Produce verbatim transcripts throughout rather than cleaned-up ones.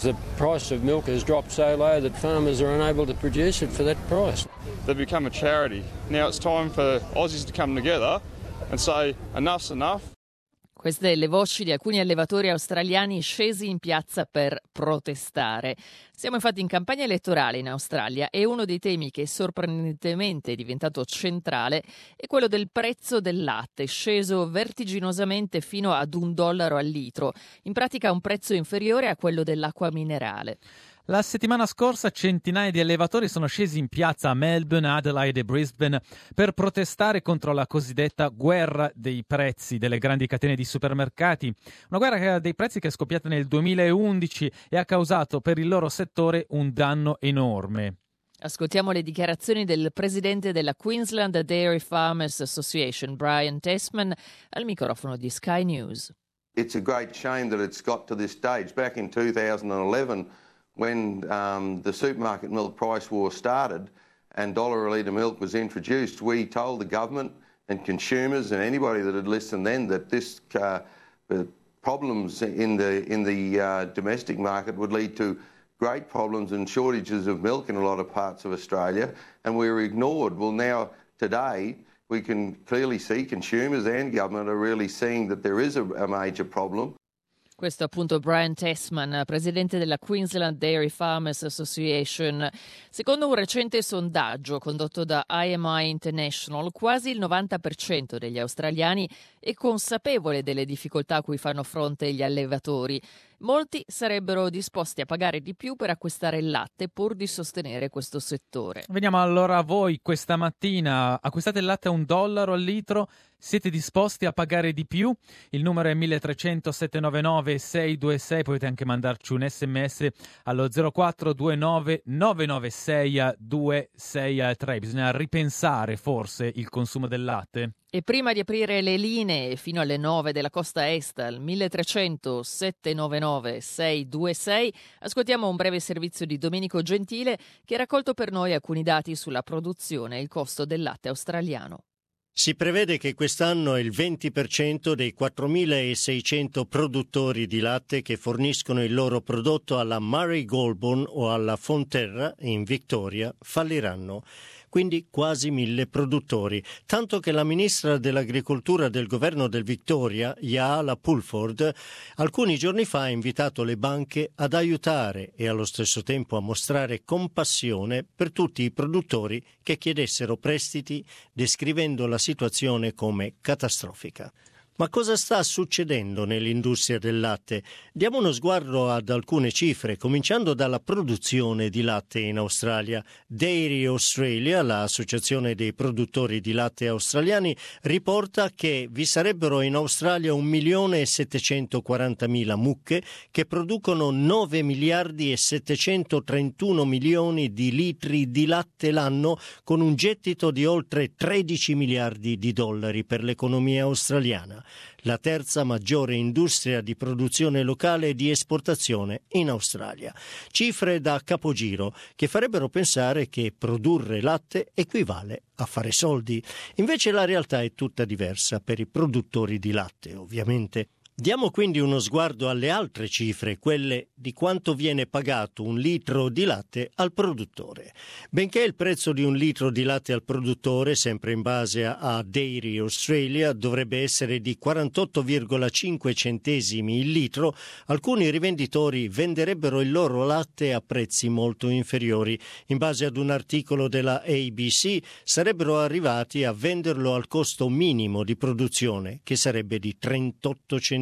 The price of milk has dropped so low that farmers are unable to produce it for that price. They've become a charity. Now it's time for Aussies to come together and say enough's enough. Queste le voci di alcuni allevatori australiani scesi in piazza per protestare. Siamo infatti in campagna elettorale in Australia e uno dei temi che sorprendentemente è diventato centrale è quello del prezzo del latte, sceso vertiginosamente fino ad un dollaro al litro, in pratica un prezzo inferiore a quello dell'acqua minerale. La settimana scorsa centinaia di allevatori sono scesi in piazza a Melbourne, Adelaide e Brisbane per protestare contro la cosiddetta guerra dei prezzi delle grandi catene di supermercati. Una guerra dei prezzi che è scoppiata nel duemilaundici e ha causato per il loro settore un danno enorme. Ascoltiamo le dichiarazioni del presidente della Queensland Dairy Farmers Association, Brian Tessman, al microfono di Sky News. It's a great shame that it's got to this stage. Back in two thousand eleven, when um, the supermarket milk price war started and dollar a litre milk was introduced, we told the government and consumers and anybody that had listened then that this uh, the problems in the in the uh, domestic market would lead to great problems and shortages of milk in a lot of parts of Australia, and we were ignored. Well, now today we can clearly see consumers and government are really seeing that there is a, a major problem. Questo appunto Brian Tessman, presidente della Queensland Dairy Farmers Association. Secondo un recente sondaggio condotto da I M I International, quasi il novanta per cento degli australiani è consapevole delle difficoltà a cui fanno fronte gli allevatori. Molti sarebbero disposti a pagare di più per acquistare il latte pur di sostenere questo settore. Veniamo allora a voi questa mattina. Acquistate il latte a un dollaro al litro? Siete disposti a pagare di più? Il numero è mille trecento settecentonovantanove sei due sei. Potete anche mandarci un sms allo zero quattro due nove nove nove sei due sei tre. Bisogna ripensare forse il consumo del latte? E prima di aprire le linee fino alle nove della costa est al mille trecento settecentonovantanove sei due sei, ascoltiamo un breve servizio di Domenico Gentile che ha raccolto per noi alcuni dati sulla produzione e il costo del latte australiano. Si prevede che quest'anno il venti per cento dei quattromilaseicento produttori di latte che forniscono il loro prodotto alla Murray Goulburn o alla Fonterra in Victoria falliranno. Quindi quasi mille produttori, tanto che la ministra dell'Agricoltura del governo del Victoria, Jaala Pulford, alcuni giorni fa ha invitato le banche ad aiutare e allo stesso tempo a mostrare compassione per tutti i produttori che chiedessero prestiti, descrivendo la situazione come catastrofica. Ma cosa sta succedendo nell'industria del latte? Diamo uno sguardo ad alcune cifre, cominciando dalla produzione di latte in Australia. Dairy Australia, l'associazione dei produttori di latte australiani, riporta che vi sarebbero in Australia un milione e settecentoquarantamila mucche che producono nove miliardi e settecentotrentuno milioni di litri di latte l'anno, con un gettito di oltre tredici miliardi di dollari per l'economia australiana. La terza maggiore industria di produzione locale e di esportazione in Australia. Cifre da capogiro che farebbero pensare che produrre latte equivale a fare soldi. Invece la realtà è tutta diversa per i produttori di latte, ovviamente. Diamo quindi uno sguardo alle altre cifre, quelle di quanto viene pagato un litro di latte al produttore. Benché il prezzo di un litro di latte al produttore, sempre in base a Dairy Australia, dovrebbe essere di quarantotto virgola cinque centesimi il litro, alcuni rivenditori venderebbero il loro latte a prezzi molto inferiori. In base ad un articolo della A B C, sarebbero arrivati a venderlo al costo minimo di produzione, che sarebbe di trentotto centesimi.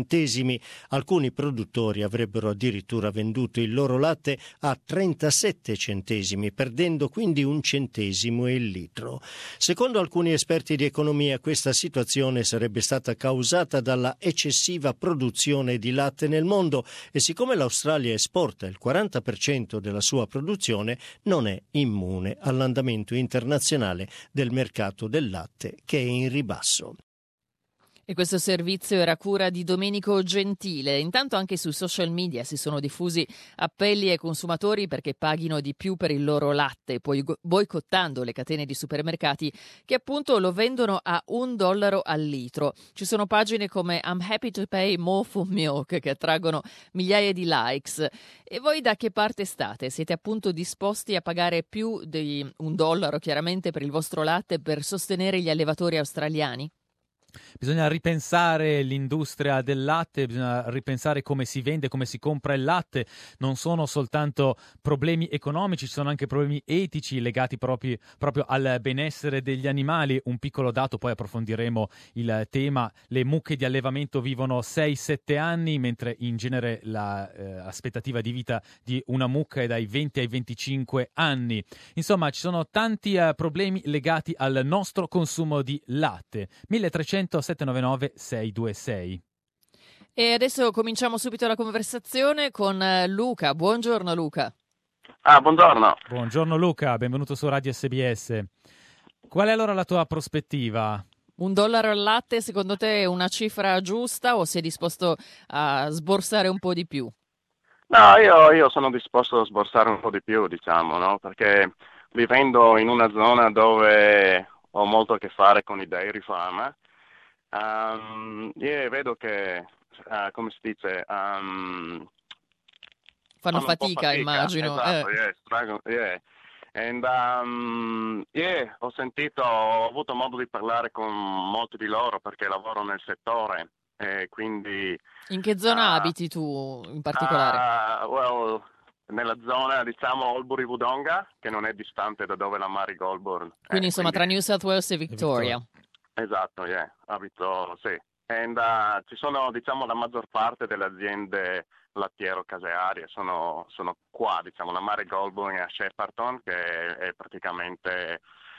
Alcuni produttori avrebbero addirittura venduto il loro latte a trentasette centesimi, perdendo quindi un centesimo il litro. Secondo alcuni esperti di economia, questa situazione sarebbe stata causata dalla eccessiva produzione di latte nel mondo e siccome l'Australia esporta il quaranta per cento della sua produzione, non è immune all'andamento internazionale del mercato del latte che è in ribasso. E questo servizio era a cura di Domenico Gentile. Intanto anche sui social media si sono diffusi appelli ai consumatori perché paghino di più per il loro latte, poi boicottando le catene di supermercati che appunto lo vendono a un dollaro al litro. Ci sono pagine come I'm happy to pay more for milk che attraggono migliaia di likes. E voi da che parte state? Siete appunto disposti a pagare più di un dollaro chiaramente per il vostro latte per sostenere gli allevatori australiani? Bisogna ripensare l'industria del latte, bisogna ripensare come si vende, come si compra il latte. Non sono soltanto problemi economici, ci sono anche problemi etici legati proprio, proprio al benessere degli animali. Un piccolo dato, poi approfondiremo il tema. Le mucche di allevamento vivono sei sette anni, mentre in genere l'aspettativa la, eh, di vita di una mucca è dai venti ai venticinque anni. Insomma, ci sono tanti eh, problemi legati al nostro consumo di latte. milletrecento sette nove nove sei due sei. E adesso cominciamo subito la conversazione con Luca. Buongiorno Luca. Ah, buongiorno. Buongiorno Luca, benvenuto su Radio S B S. Qual è allora la tua prospettiva? Un dollaro al latte secondo te è una cifra giusta o sei disposto a sborsare un po' di più? No, io, io sono disposto a sborsare un po' di più, diciamo, no? Perché vivendo in una zona dove ho molto a che fare con i dairy farm, Um, io vedo che, uh, come si dice, um, fanno fatica, fatica, immagino. Esatto, eh. yeah, struggle, yeah. And, um, yeah, ho sentito, ho avuto modo di parlare con molti di loro perché lavoro nel settore, e quindi... In che zona uh, abiti tu in particolare? Uh, well, nella zona, diciamo, Albury-Wodonga, che non è distante da dove la Mary Goulburn. Quindi, eh, insomma, quindi... tra New South Wales e Victoria. Victoria. Esatto, yeah, abito, sì. And, uh, ci sono, diciamo, la maggior parte delle aziende lattiero-casearie sono, sono qua, diciamo, la Mary Goulburn a Shepparton, che è, è praticamente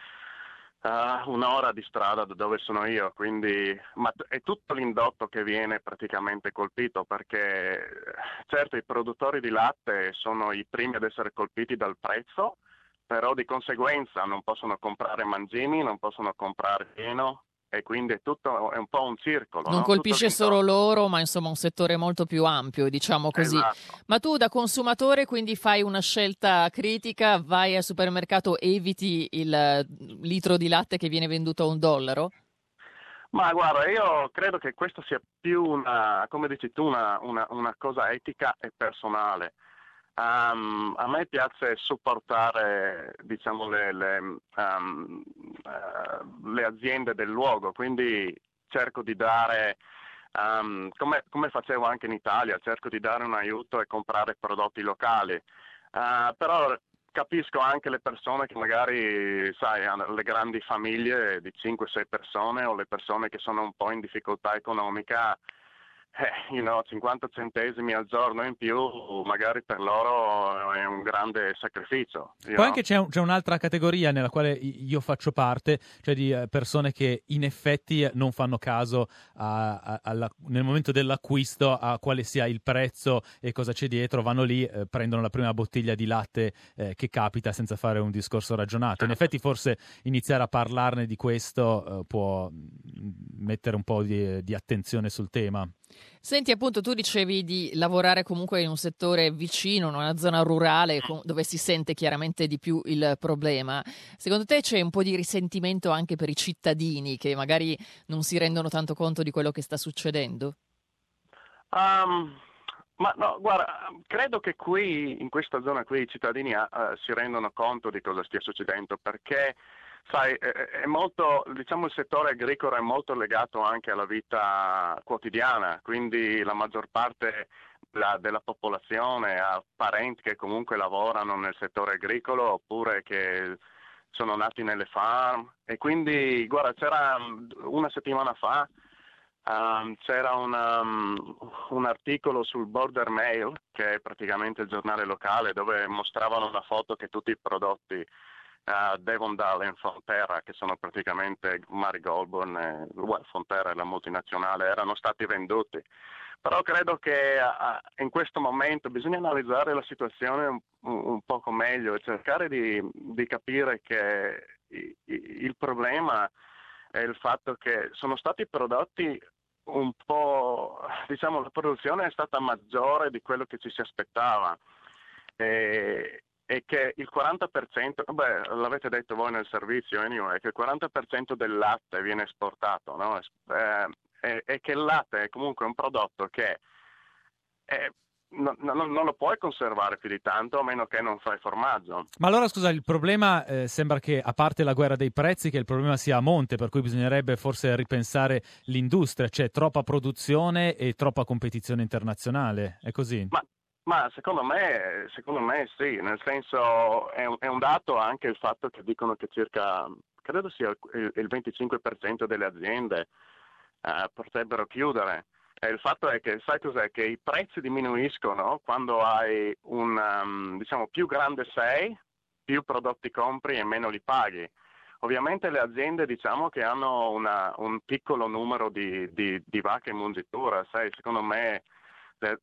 uh, un'ora di strada da dove sono io, quindi ma è tutto l'indotto che viene praticamente colpito, perché certo i produttori di latte sono i primi ad essere colpiti dal prezzo, però di conseguenza non possono comprare mangimi, non possono comprare pieno e quindi è tutto è un po' un circolo. Non no? colpisce solo loro, ma insomma un settore molto più ampio, diciamo così. Esatto. Ma tu da consumatore quindi fai una scelta critica, vai al supermercato, eviti il litro di latte che viene venduto a un dollaro? Ma guarda, io credo che questa sia più una, come dici tu, una, una, una cosa etica e personale. Um, a me piace supportare, diciamo, le, le, um, uh, le aziende del luogo, quindi cerco di dare, um, come, come facevo anche in Italia, cerco di dare un aiuto e comprare prodotti locali, uh, però capisco anche le persone che magari, sai, hanno le grandi famiglie di cinque sei persone o le persone che sono un po' in difficoltà economica. Eh, you know, cinquanta centesimi al giorno in più magari per loro è un grande sacrificio. Poi know? anche c'è, un, c'è un'altra categoria nella quale io faccio parte, cioè di persone che in effetti non fanno caso a, a, alla, nel momento dell'acquisto a quale sia il prezzo e cosa c'è dietro, vanno lì, eh, prendono la prima bottiglia di latte eh, che capita senza fare un discorso ragionato. In effetti forse iniziare a parlarne di questo eh, può mettere un po' di, di attenzione sul tema. Senti, appunto, tu dicevi di lavorare comunque in un settore vicino, in una zona rurale, dove si sente chiaramente di più il problema. Secondo te c'è un po' di risentimento anche per i cittadini che magari non si rendono tanto conto di quello che sta succedendo? Um, ma no, guarda, credo che qui, in questa zona qui, i cittadini uh, si rendono conto di cosa stia succedendo, perché sai, è molto, diciamo, il settore agricolo è molto legato anche alla vita quotidiana, quindi la maggior parte la, della popolazione ha parenti che comunque lavorano nel settore agricolo oppure che sono nati nelle farm e quindi, guarda, c'era una settimana fa um, c'era una, um, un articolo sul Border Mail, che è praticamente il giornale locale, dove mostravano una foto che tutti i prodotti Uh, Devondale e Fonterra, che sono praticamente Mary Goulburn e well, Fonterra e la multinazionale, erano stati venduti. Però credo che uh, in questo momento bisogna analizzare la situazione un, un poco meglio e cercare di, di capire che i, i, il problema è il fatto che sono stati prodotti un po', diciamo, la produzione è stata maggiore di quello che ci si aspettava. E, e che il quaranta per cento, beh, l'avete detto voi nel servizio, anyway, che il quaranta per cento del latte viene esportato, no? Eh, e, e che il latte è comunque un prodotto che è, no, no, non lo puoi conservare più di tanto a meno che non fai formaggio. Ma allora scusa, il problema eh, sembra che, a parte la guerra dei prezzi, che il problema sia a monte, per cui bisognerebbe forse ripensare l'industria, c'è troppa produzione e troppa competizione internazionale, è così? Ma Ma secondo me, secondo me sì, nel senso è un, è un dato anche il fatto che dicono che circa, credo sia il, il venticinque per cento delle aziende eh, potrebbero chiudere. E il fatto è che, sai cos'è? Che i prezzi diminuiscono quando hai un, um, diciamo, più grande sei, più prodotti compri e meno li paghi. Ovviamente le aziende, diciamo, che hanno una, un piccolo numero di, di, di vacche in mungitura, sai, secondo me le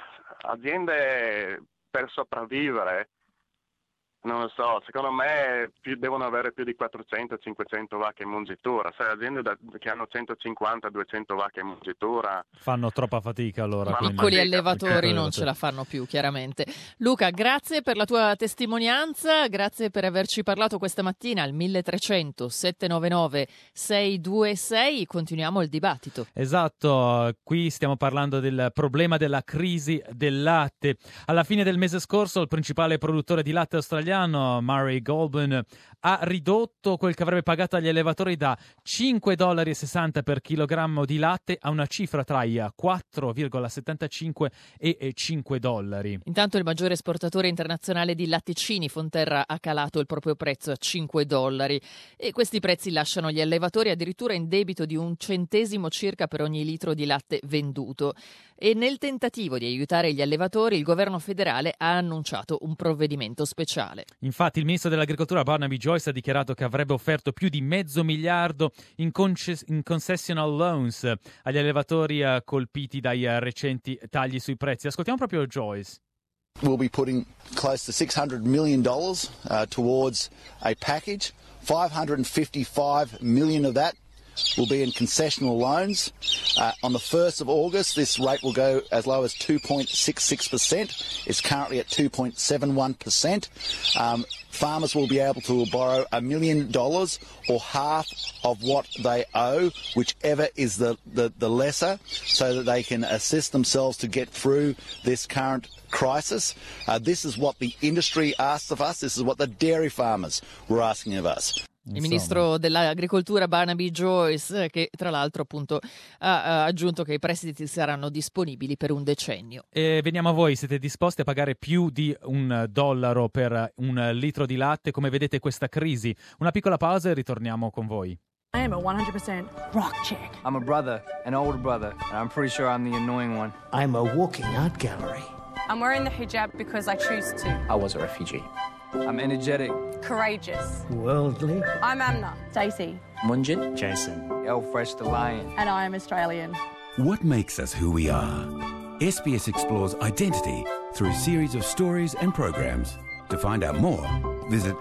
aziende per sopravvivere, non lo so, secondo me più, devono avere più di quattrocento cinquecento vacche in mungitura. Sai, aziende da, che hanno centocinquanta duecento vacche in mungitura fanno troppa fatica allora. I quindi. piccoli allevatori Piccoli non allevatori. ce la fanno più, chiaramente. Luca, grazie per la tua testimonianza, grazie per averci parlato questa mattina al milletrecento settecentonovantanove seicentoventisei. Continuiamo il dibattito. Esatto, qui stiamo parlando del problema della crisi del latte. Alla fine del mese scorso il principale produttore di latte australiano, Murray Goulburn, ha ridotto quel che avrebbe pagato agli allevatori da cinque virgola sessanta dollari per chilogrammo di latte a una cifra tra i quattro virgola settantacinque e cinque dollari. Intanto il maggiore esportatore internazionale di latticini, Fonterra, ha calato il proprio prezzo a cinque dollari e questi prezzi lasciano gli allevatori addirittura in debito di un centesimo circa per ogni litro di latte venduto. E nel tentativo di aiutare gli allevatori, il governo federale ha annunciato un provvedimento speciale. Infatti il ministro dell'agricoltura Barnaby Joyce ha dichiarato che avrebbe offerto più di mezzo miliardo in, conces- in concessional loans agli allevatori uh, colpiti dai uh, recenti tagli sui prezzi. Ascoltiamo proprio Joyce. We'll be putting close to six hundred million dollars uh, towards a package. five hundred fifty-five million dollars of that will be in concessional loans. Uh, on the first of August, this rate will go as low as two point six six percent. It's currently at two point seven one percent. Um, farmers will be able to borrow a million dollars or half of what they owe, whichever is the, the, the lesser, so that they can assist themselves to get through this current crisis. Uh, this is what the industry asked of us. This is what the dairy farmers were asking of us. Il ministro dell'agricoltura Barnaby Joyce, che tra l'altro appunto ha aggiunto che i prestiti saranno disponibili per un decennio. E veniamo a voi, siete disposti a pagare più di un dollaro per un litro di latte? Come vedete questa crisi? Una piccola pausa e ritorniamo con voi. I am a one hundred percent rock chick. I'm a brother, an older brother, and I'm pretty sure I'm the annoying one. I'm a walking art gallery. I'm wearing the hijab because I choose to. I was a refugee. I'm energetic. Courageous. Worldly. I'm Amna. Stacey. Munjin. Jason. El Fresh the Lion. And I am Australian. What makes us who we are? S B S explores identity through a series of stories and programs. To find out more, visit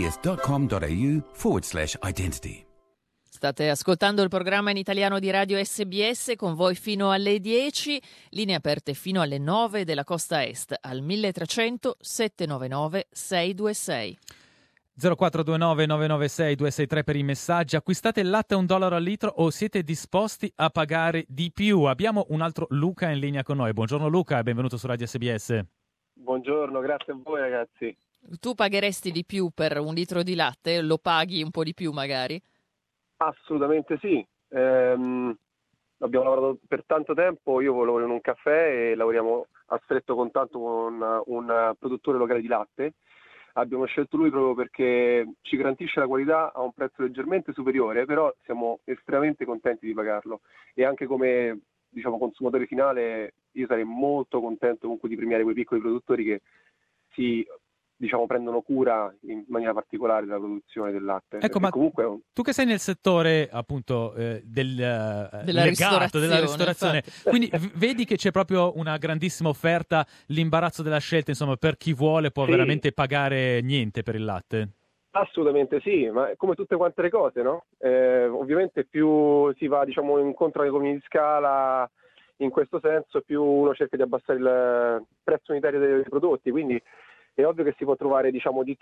sbs.com.au forward slash identity. State ascoltando il programma in italiano di Radio S B S, con voi fino alle dieci, linee aperte fino alle nove della costa est al milletrecento settecentonovantanove seicentoventisei. zero quattro due nove nove nove sei due sei tre per i messaggi. Acquistate il latte a un dollaro al litro o siete disposti a pagare di più? Abbiamo un altro Luca in linea con noi. Buongiorno Luca e benvenuto su Radio S B S. Buongiorno, grazie a voi ragazzi. Tu pagheresti di più per un litro di latte? Lo paghi un po' di più magari? Assolutamente sì. Ehm, abbiamo lavorato per tanto tempo, io lavoro in un caffè e lavoriamo a stretto contatto con un produttore locale di latte. Abbiamo scelto lui proprio perché ci garantisce la qualità a un prezzo leggermente superiore, però siamo estremamente contenti di pagarlo. E anche come, diciamo, consumatore finale io sarei molto contento comunque di premiare quei piccoli produttori che si, diciamo, prendono cura in maniera particolare della produzione del latte. Ecco, ma comunque un... tu che sei nel settore appunto eh, del uh, della legato, ristorazione, della ristorazione, quindi v- vedi che c'è proprio una grandissima offerta, l'imbarazzo della scelta, insomma, per chi vuole può sì. veramente pagare niente per il latte. Assolutamente sì, ma è come tutte quante le cose, no? Eh, ovviamente più si va, diciamo, incontro alle economie di scala in questo senso, più uno cerca di abbassare il prezzo unitario dei prodotti, quindi è ovvio che si può trovare, diciamo, di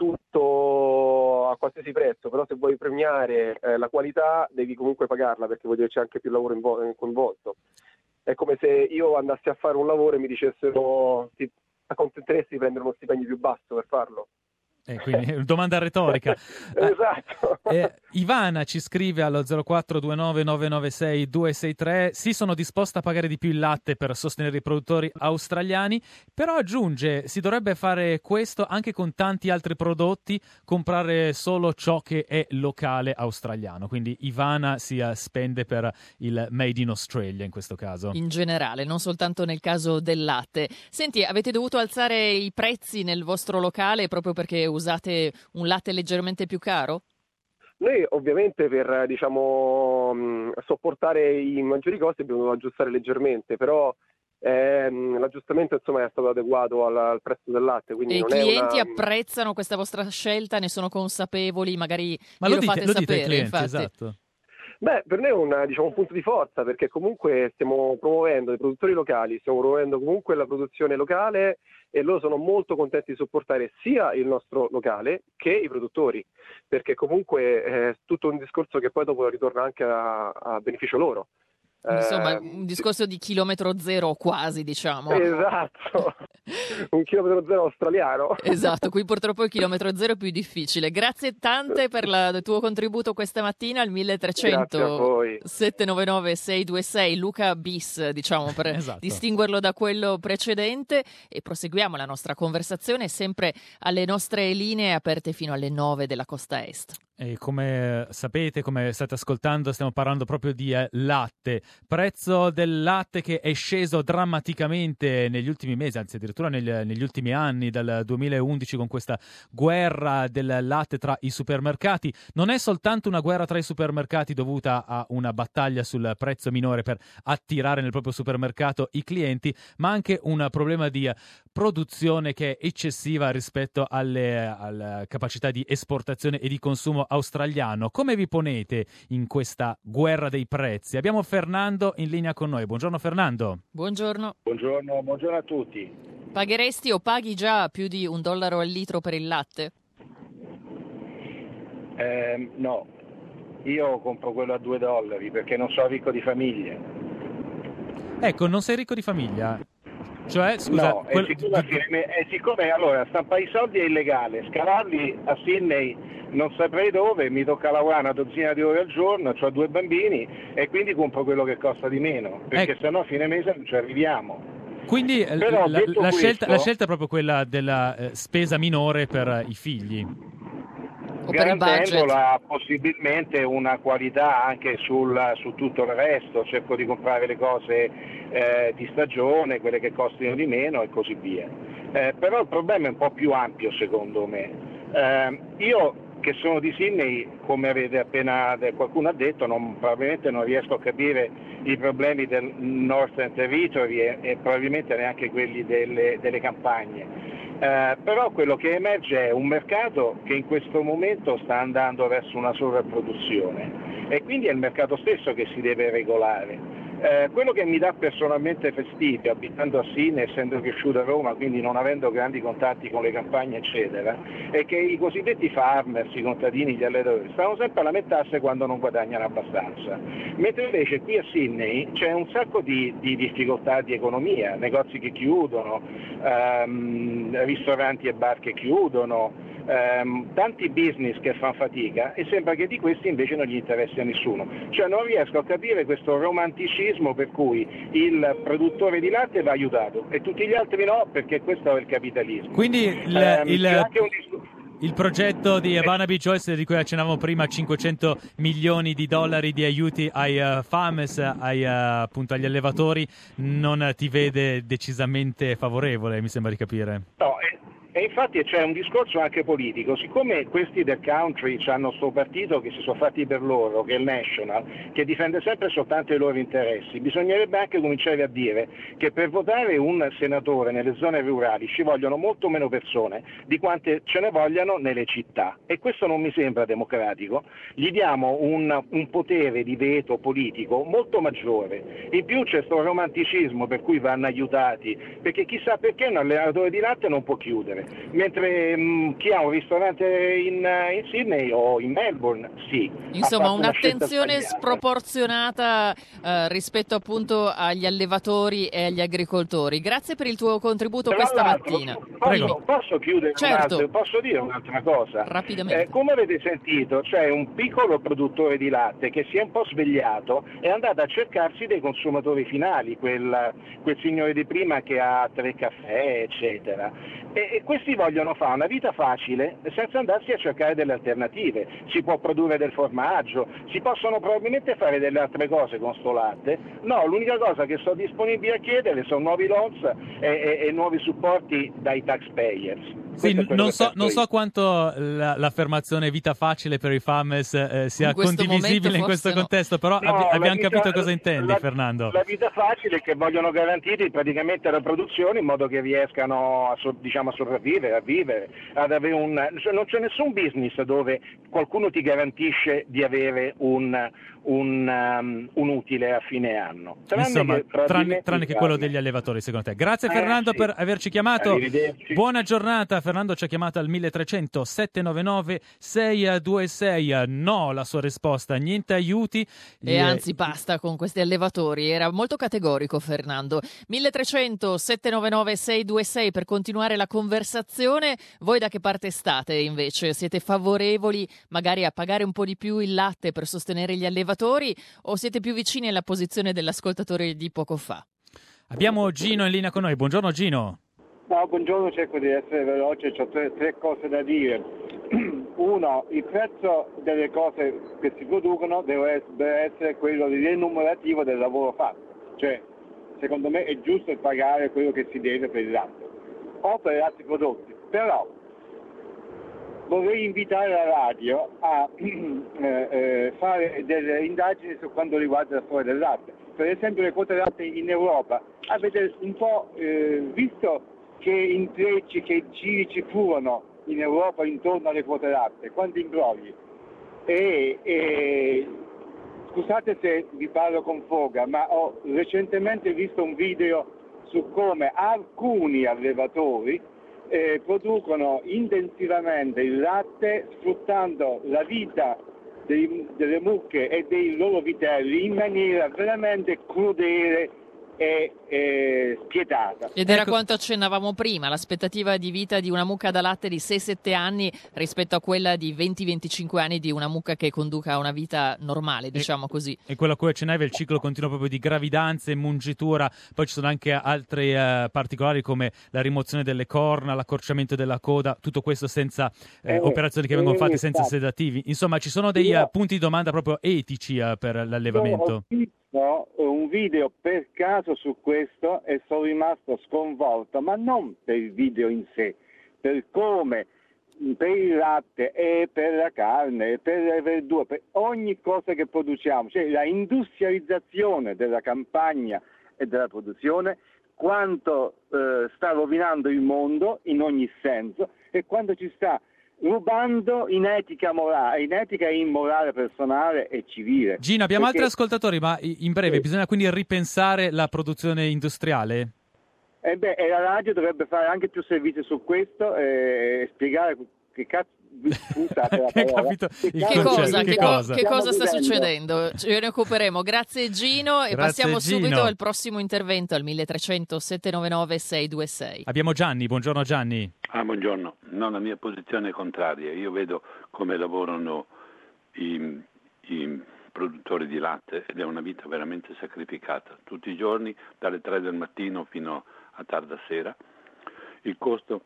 tutto a qualsiasi prezzo, però se vuoi premiare eh, la qualità devi comunque pagarla, perché vuol dire c'è anche più lavoro invo- coinvolto. È come se io andassi a fare un lavoro e mi dicessero ti accontenteresti di prendere uno stipendio più basso per farlo. Eh, quindi domanda retorica. Esatto. Eh, Ivana ci scrive allo zero quattro due nove nove nove sei due sei tre: sì, sono disposta a pagare di più il latte per sostenere i produttori australiani, però aggiunge si dovrebbe fare questo anche con tanti altri prodotti, comprare solo ciò che è locale australiano. Quindi Ivana si spende per il Made in Australia in questo caso. In generale, non soltanto nel caso del latte. Senti, avete dovuto alzare i prezzi nel vostro locale proprio perché usate un latte leggermente più caro? Noi ovviamente per, diciamo, mh, sopportare i maggiori costi abbiamo dovuto aggiustare leggermente, però ehm, l'aggiustamento insomma è stato adeguato al, al prezzo del latte. Quindi e non i clienti è una... apprezzano questa vostra scelta, ne sono consapevoli, magari Ma lo, lo dite, fate lo sapere, dite ai clienti, infatti. esatto. Beh, per noi è un, diciamo, un punto di forza, perché comunque stiamo promuovendo i produttori locali, stiamo promuovendo comunque la produzione locale e loro sono molto contenti di supportare sia il nostro locale che i produttori, perché comunque è tutto un discorso che poi dopo ritorna anche a, a beneficio loro. Insomma, Eh, un discorso di chilometro zero quasi, diciamo. Esatto, un chilometro zero australiano. Esatto, qui purtroppo il chilometro zero è più difficile. Grazie tante per la, il tuo contributo questa mattina al mille trecento sette nove nove sei due sei, Luca bis, diciamo, per esatto. distinguerlo da quello precedente, e proseguiamo la nostra conversazione sempre alle nostre linee aperte fino alle nove della costa est. E come sapete, come state ascoltando, stiamo parlando proprio di eh, latte. Prezzo del latte che è sceso drammaticamente negli ultimi mesi, anzi addirittura negli, negli ultimi anni, dal duemilaundici, con questa guerra del latte tra i supermercati. Non è soltanto una guerra tra i supermercati dovuta a una battaglia sul prezzo minore per attirare nel proprio supermercato i clienti, ma anche un problema di produzione che è eccessiva rispetto alle, alle capacità di esportazione e di consumo australiano. Come vi ponete in questa guerra dei prezzi? Abbiamo Fernando in linea con noi. Buongiorno Fernando. Buongiorno. Buongiorno, buongiorno a tutti. Pagheresti o paghi già più di un dollaro al litro per il latte? Eh, no, io compro quello a due dollari perché non sono ricco di famiglia. Ecco, non sei ricco di famiglia? Cioè, scusa, no, quel... e siccome, e siccome allora stampare i soldi è illegale, scavarli a Sydney non saprei dove, mi tocca lavorare una dozzina di ore al giorno, ho due bambini e quindi compro quello che costa di meno, perché ecco. sennò a fine mese non ci arriviamo. Quindi Però, la, la, questo, scelta, la scelta è proprio quella della eh, spesa minore per i figli. O per il budget. Garantendola possibilmente una qualità anche sul, su tutto il resto, cerco di comprare le cose eh, di stagione, quelle che costino di meno e così via. Eh, però il problema è un po' più ampio secondo me. Eh, io che sono di Sydney, come avete appena qualcuno ha detto, non, probabilmente non riesco a capire i problemi del Northern Territory e, e probabilmente neanche quelli delle, delle campagne. Eh, però quello che emerge è un mercato che in questo momento sta andando verso una sovrapproduzione e quindi è il mercato stesso che si deve regolare. Eh, quello che mi dà personalmente fastidio, abitando a Sydney, essendo cresciuto a Roma, quindi non avendo grandi contatti con le campagne eccetera, è che i cosiddetti farmers, i contadini, gli allevatori, stanno sempre a lamentarsi quando non guadagnano abbastanza, mentre invece qui a Sydney c'è un sacco di, di difficoltà di economia, negozi che chiudono, ehm, ristoranti e bar che chiudono, ehm, tanti business che fanno fatica e sembra che di questi invece non gli interessi a nessuno. Cioè non riesco a capire questo romanticismo per cui il produttore di latte va aiutato e tutti gli altri no, perché questo è il capitalismo. Quindi il, ehm, il, anche un discorso... il progetto di Barnaby Joyce di cui accennavamo prima, cinquecento milioni di dollari di aiuti ai uh, farmers, ai, uh, appunto agli allevatori, non ti vede decisamente favorevole, mi sembra di capire. No, eh, E infatti c'è un discorso anche politico, siccome questi del country hanno sto partito che si sono fatti per loro, che è il National, che difende sempre soltanto i loro interessi, bisognerebbe anche cominciare a dire che per votare un senatore nelle zone rurali ci vogliono molto meno persone di quante ce ne vogliano nelle città, e questo non mi sembra democratico. Gli diamo un, un potere di veto politico molto maggiore, in più c'è questo romanticismo per cui vanno aiutati, perché chissà perché un allenatore di latte non può chiudere, mentre mh, chi ha un ristorante in, in Sydney o in Melbourne sì. Insomma, un'attenzione sproporzionata eh, rispetto appunto agli allevatori e agli agricoltori. Grazie per il tuo contributo Tra questa l'altro, mattina. Posso, posso chiudere Certo. un altro, posso dire un'altra cosa? Rapidamente. Eh, come avete sentito, c'è un piccolo produttore di latte che si è un po' svegliato e è andato a cercarsi dei consumatori finali, quel, quel signore di prima che ha tre caffè, eccetera. E, e questi vogliono fare una vita facile senza andarsi a cercare delle alternative. Si può produrre del formaggio, si possono probabilmente fare delle altre cose con sto latte. No, l'unica cosa che sono disponibili a chiedere sono nuovi loans e, e, e nuovi supporti dai taxpayers. Sì, non so, non so quanto la, l'affermazione vita facile per i farmers eh, sia In questo condivisibile in questo no. contesto, però No, abbi- la abbiamo vita- capito cosa intendi, la, Fernando. La vita facile è che vogliono garantire praticamente la produzione in modo che riescano a, so- diciamo, a sopravvivere, a vivere, ad avere un... cioè non c'è nessun business dove qualcuno ti garantisce di avere un, un, um, un utile a fine anno. Tranne Insomma, che, tranne, tranne che quello degli allevatori, secondo te. Grazie Eh, Fernando sì. per averci chiamato. Arrivederci. Buona giornata. Fernando ci ha chiamato al milletrecento settecentonovantanove seicentoventiséi. No, la sua risposta, niente aiuti. E anzi basta con questi allevatori, era molto categorico Fernando. milletrecento settecentonovantanove seicentoventisei per continuare la conversazione. Voi da che parte state invece? Siete favorevoli magari a pagare un po' di più il latte per sostenere gli allevatori o siete più vicini alla posizione dell'ascoltatore di poco fa? Abbiamo Gino in linea con noi. Buongiorno Gino. No, buongiorno, cerco di essere veloce, ho tre, tre cose da dire. Uno, il prezzo delle cose che si producono deve essere quello remunerativo del lavoro fatto, cioè secondo me è giusto pagare quello che si deve per il latte o per altri prodotti, però vorrei invitare la radio a eh, eh, fare delle indagini su quanto riguarda la storia del latte. Per esempio le quote latte in Europa, avete un po' eh, visto che intrecci, che giri ci furono in Europa intorno alle quote latte, quanti imbrogli. E, e scusate se vi parlo con foga, ma ho recentemente visto un video su come alcuni allevatori eh, producono intensivamente il latte sfruttando la vita dei, delle mucche e dei loro vitelli in maniera veramente crudele e, e spietata. Ed era quanto accennavamo prima, l'aspettativa di vita di una mucca da latte di sei sette anni rispetto a quella di venti venticinque anni di una mucca che conduca una vita normale, diciamo così. E quello a cui accennavi è il ciclo continuo proprio di gravidanze, mungitura, poi ci sono anche altri eh, particolari come la rimozione delle corna, l'accorciamento della coda, tutto questo senza eh, Eh, operazioni che eh, vengono fatte senza infatti. sedativi. Insomma, ci sono dei Io- eh, punti di domanda proprio etici eh, per l'allevamento. Ho visto un video per caso su questo e sono rimasto sconvolto, ma non per il video in sé, per come per il latte e per la carne e per le verdure, per ogni cosa che produciamo, cioè la industrializzazione della campagna e della produzione, quanto eh, sta rovinando il mondo in ogni senso e quanto ci sta rubando in etica morale, in etica e in morale personale e civile. Gino, abbiamo Perché- altri ascoltatori, ma i- in breve Sì. bisogna quindi ripensare la produzione industriale? Eh beh, e la radio dovrebbe fare anche più servizi su questo e spiegare che cazzo. Scusate la Che hai parola. capito il Che concetto, cosa, che che co- cosa? che cosa sta Stiamo succedendo? Ce ne occuperemo. Grazie Gino e Grazie, passiamo Gino. subito al prossimo intervento al milletrecento settecentonovantanove seicentoventisei. Abbiamo Gianni, buongiorno Gianni. Ah, buongiorno. No, la mia posizione è contraria. Io vedo come lavorano i, i produttori di latte ed è una vita veramente sacrificata. Tutti i giorni, dalle tre del mattino fino a tarda sera. Il costo,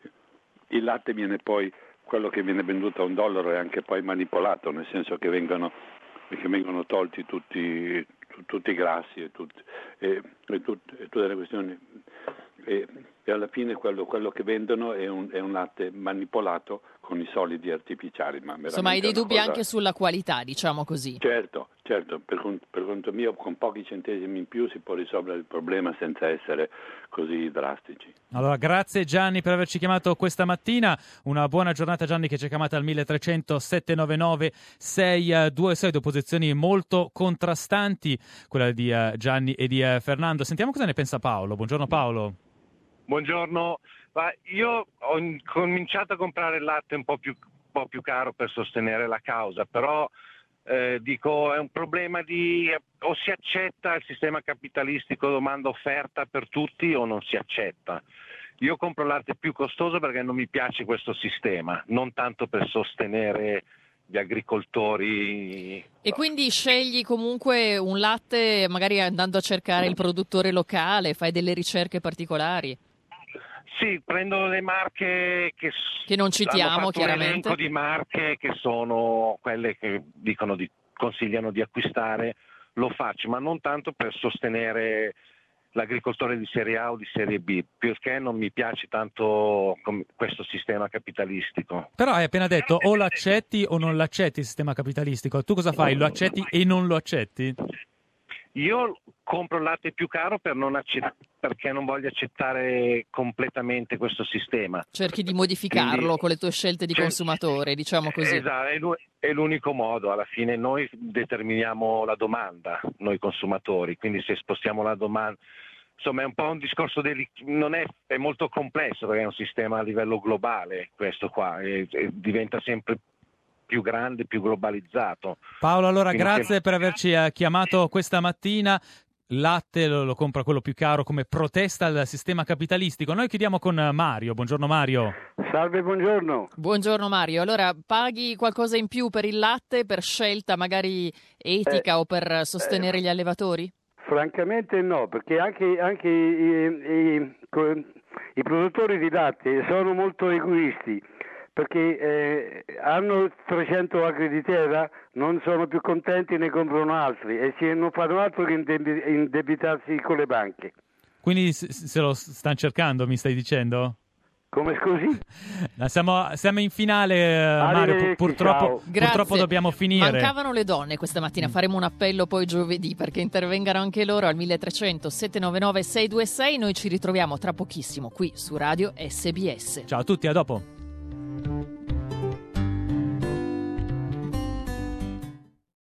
il latte viene poi, quello che viene venduto a un dollaro è anche poi manipolato, nel senso che vengono, che vengono tolti tutti, tu- tutti i grassi e, tutti, e, e, tut- e tutte le questioni e, e alla fine quello, quello che vendono è un, è un latte manipolato con i solidi artificiali. Ma insomma, hai dei dubbi cosa... anche sulla qualità, diciamo così. Certo, certo, per, per conto mio con pochi centesimi in più si può risolvere il problema senza essere così drastici. Allora, grazie Gianni per averci chiamato questa mattina. Una buona giornata Gianni, che ci ha chiamato al milletrecento settecentonovantanove seicentoventosei, due posizioni molto contrastanti, quella di uh, Gianni e di uh, Fernando. Sentiamo cosa ne pensa Paolo. Buongiorno Paolo. Buongiorno, ma io ho cominciato a comprare il latte un po' più, un po' più caro per sostenere la causa, però eh, dico è un problema di o si accetta il sistema capitalistico domanda-offerta per tutti o non si accetta. Io compro il latte più costoso perché non mi piace questo sistema, non tanto per sostenere gli agricoltori. E quindi scegli comunque un latte magari andando a cercare il produttore locale, fai delle ricerche particolari? Sì, prendo le marche che, che non citiamo, chiaramente. Un elenco di marche che sono quelle che dicono di, consigliano di acquistare, lo faccio, ma non tanto per sostenere l'agricoltore di serie A o di serie B, perché non mi piace tanto questo sistema capitalistico. Però hai appena detto o l'accetti o non l'accetti il sistema capitalistico. Tu cosa fai? Lo accetti e non lo accetti? Io compro il latte più caro per non accett- perché non voglio accettare completamente questo sistema. Cerchi di modificarlo Quindi, con le tue scelte di cioè, consumatore, diciamo così. Esatto, è, l'u- è l'unico modo. Alla fine noi determiniamo la domanda, noi consumatori, quindi se spostiamo la domanda... Insomma, è un po' un discorso deli- non è, è molto complesso perché è un sistema a livello globale questo qua e, e diventa sempre più grande, più globalizzato. Paolo, allora Quindi grazie se... per averci eh, chiamato questa mattina. Latte lo, lo compra quello più caro come protesta al sistema capitalistico. Noi chiudiamo con Mario. Buongiorno Mario. Salve, buongiorno. Buongiorno Mario. Allora, paghi qualcosa in più per il latte per scelta magari etica eh, o per sostenere eh, gli allevatori? Francamente no, perché anche, anche i, i, i produttori di latte sono molto egoisti, perché eh, hanno trecento acri di terra, non sono più contenti, ne comprano altri e si, non fanno altro che indebitarsi con le banche. Quindi se lo stanno cercando, mi stai dicendo? Come scusi? Siamo, siamo in finale, Mario. Purtroppo, purtroppo dobbiamo finire. Mancavano le donne questa mattina. Faremo un appello poi giovedì perché intervengano anche loro al milletrecento settecentonovantanove seicentoventosei. Noi ci ritroviamo tra pochissimo qui su Radio S B S. Ciao a tutti, a dopo.